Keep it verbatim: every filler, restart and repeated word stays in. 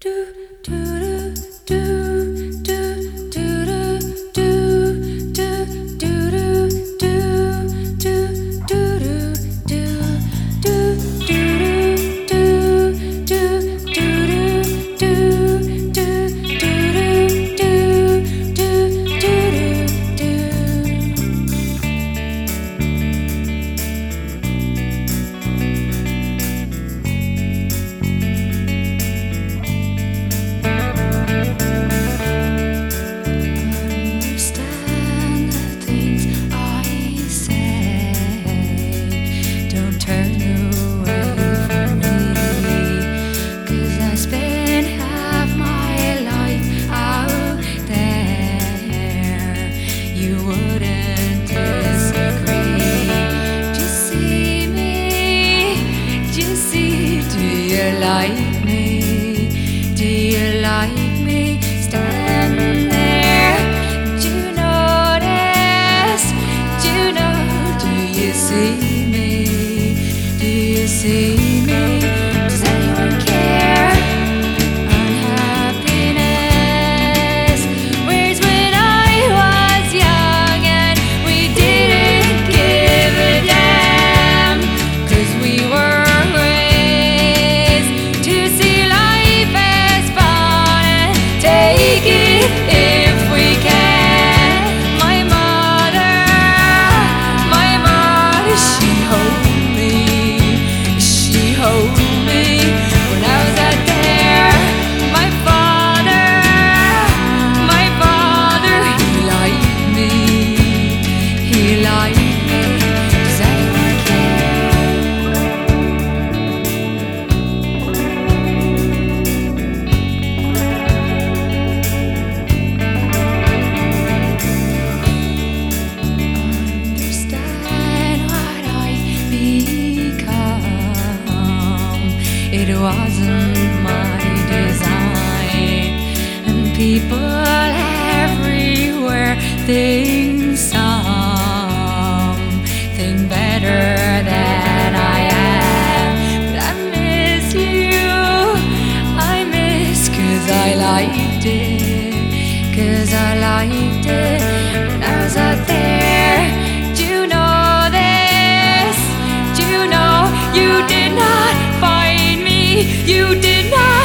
like me? Do you like me standing there? Do you notice? Do you know? Do you see me? Do you see me? Does anyone care? Unhappiness. Where's when I was young and we didn't give a damn? 'Cause we were if we can. My mother, my mother, she hold me, she hold me when I was out there. My father, my father, he liked me, he liked me. Does anyone It wasn't my design, and people everywhere think something better than I am. But I miss you, I miss 'cause I liked it, 'cause I liked it when I was out there. Do you know this? Do you know you did not find me? You did not